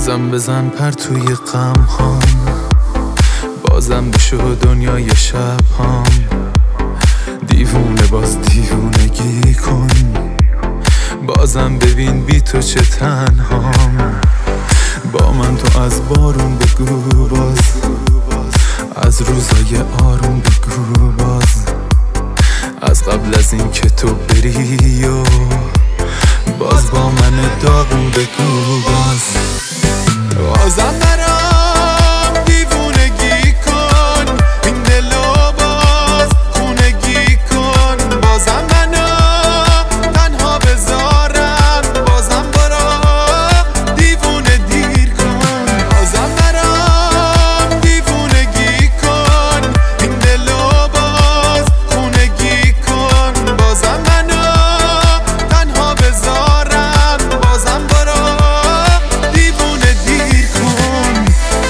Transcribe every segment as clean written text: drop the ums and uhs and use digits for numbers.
بازم بزن پر توی غم هام، بازم بشو دنیای شب هام. دیوونه باز دیوونگی کن، بازم ببین بی تو چه تنهام. با من تو از بارون بگو باز، از روزای آروم بگو باز، از قبل از این که تو بری و باز با من داغون بگو باز. بازم برام دیوونگی کن، این دلو باز خونگی کن. بازم منو تنها بذارم، بازم برام دیوونه دیر کن. بازم برام دیوونگی کن، این دلو باز خونگی کن. بازم منو تنها بذارم، بازم برام دیوونه دیر کن.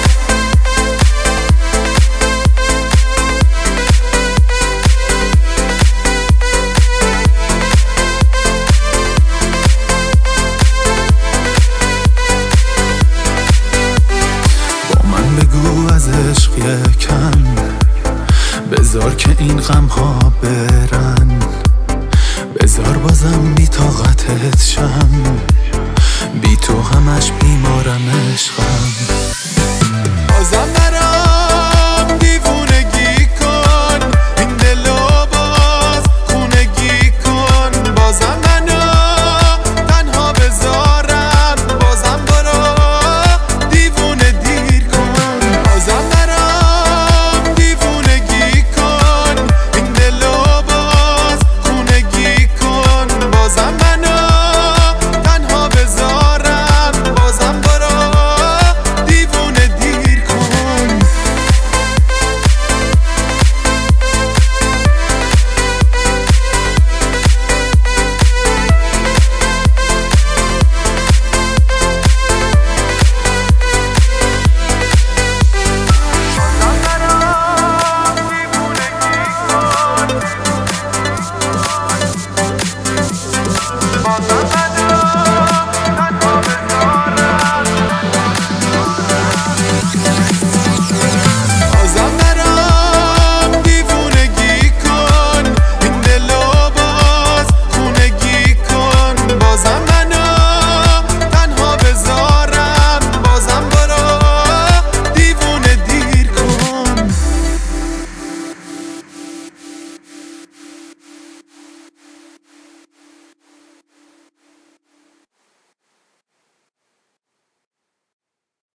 با من بگو از عشق یکم، بذار که این غم ها